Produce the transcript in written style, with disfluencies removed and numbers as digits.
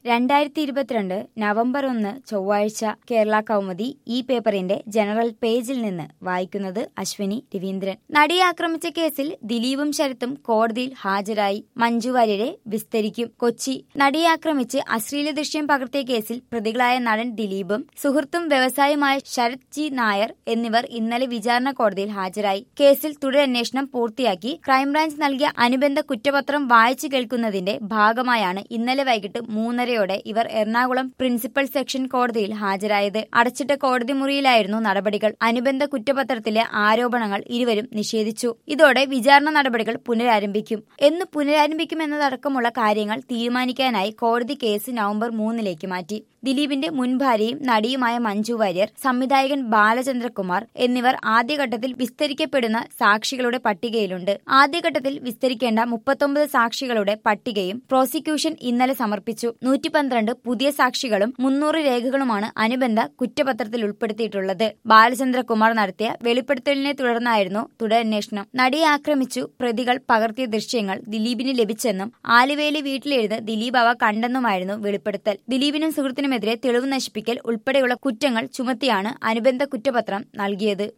2022 November 1 ചൊവ്വാഴ്ച കേരള കൗമുദി ഈ പേപ്പറിന്റെ ജനറൽ പേജിൽ നിന്ന് വായിക്കുന്നത് അശ്വിനി രവീന്ദ്രൻ. നടിയെ ആക്രമിച്ച കേസിൽ ദിലീപും ശരത്തും കോടതിയിൽ ഹാജരായി. മഞ്ജു വാര്യരെ വിസ്തരിക്കും. കൊച്ചി. നടിയെ ആക്രമിച്ച് അശ്ലീല ദൃശ്യം പകർത്തിയ കേസിൽ പ്രതികളായ നടൻ ദിലീപും സുഹൃത്തും വ്യവസായിയുമായ ശരത് ജി നായർ എന്നിവർ ഇന്നലെ വിചാരണ കോടതിയിൽ ഹാജരായി. കേസിൽ തുടരന്വേഷണം പൂർത്തിയാക്കി ക്രൈംബ്രാഞ്ച് നൽകിയ അനുബന്ധ കുറ്റപത്രം വായിച്ചു കേൾക്കുന്നതിന്റെ ഭാഗമായാണ് ഇന്നലെ വൈകിട്ട് 3:30 ഇവർ എറണാകുളം പ്രിൻസിപ്പൽ സെക്ഷൻ കോടതിയിൽ ഹാജരായത്. അടച്ചിട്ട കോടതി മുറിയിലായിരുന്നു നടപടികൾ. അനുബന്ധ കുറ്റപത്രത്തിലെ ആരോപണങ്ങൾ ഇരുവരും നിഷേധിച്ചു. ഇതോടെ വിചാരണ നടപടികൾ പുനരാരംഭിക്കും. എന്ന് പുനരാരംഭിക്കുമെന്നതടക്കമുള്ള കാര്യങ്ങൾ തീരുമാനിക്കാനായി കോടതി കേസ് നവംബർ 3 മാറ്റി. ദിലീപിന്റെ മുൻ ഭാര്യയും നടിയുമായ മഞ്ജു വാര്യർ, സംവിധായകൻ ബാലചന്ദ്രകുമാർ എന്നിവർ ആദ്യഘട്ടത്തിൽ വിസ്തരിക്കപ്പെടുന്ന സാക്ഷികളുടെ പട്ടികയിലുണ്ട്. ആദ്യഘട്ടത്തിൽ വിസ്തരിക്കേണ്ട 39 സാക്ഷികളുടെ പട്ടികയും പ്രോസിക്യൂഷൻ ഇന്നലെ സമർപ്പിച്ചു. 112 പുതിയ സാക്ഷികളും 300 രേഖകളുമാണ് അനുബന്ധ കുറ്റപത്രത്തിൽ ഉൾപ്പെടുത്തിയിട്ടുള്ളത്. ബാലചന്ദ്രകുമാർ നടത്തിയ വെളിപ്പെടുത്തലിനെ തുടർന്നായിരുന്നു തുടരന്വേഷണം. നടിയെ ആക്രമിച്ചു പ്രതികൾ പകർത്തിയ ദൃശ്യങ്ങൾ ദിലീപിന് ലഭിച്ചെന്നും ആലുവയിലെ വീട്ടിലിരുന്ന് ദിലീപ് അവ കണ്ടെന്നുമായിരുന്നു വെളിപ്പെടുത്തൽ. ദിലീപിനും സുഹൃത്തിനുമെതിരെ തെളിവ് നശിപ്പിക്കൽ ഉൾപ്പെടെയുള്ള കുറ്റങ്ങൾ ചുമത്തിയാണ് അനുബന്ധ കുറ്റപത്രം നൽകിയത്.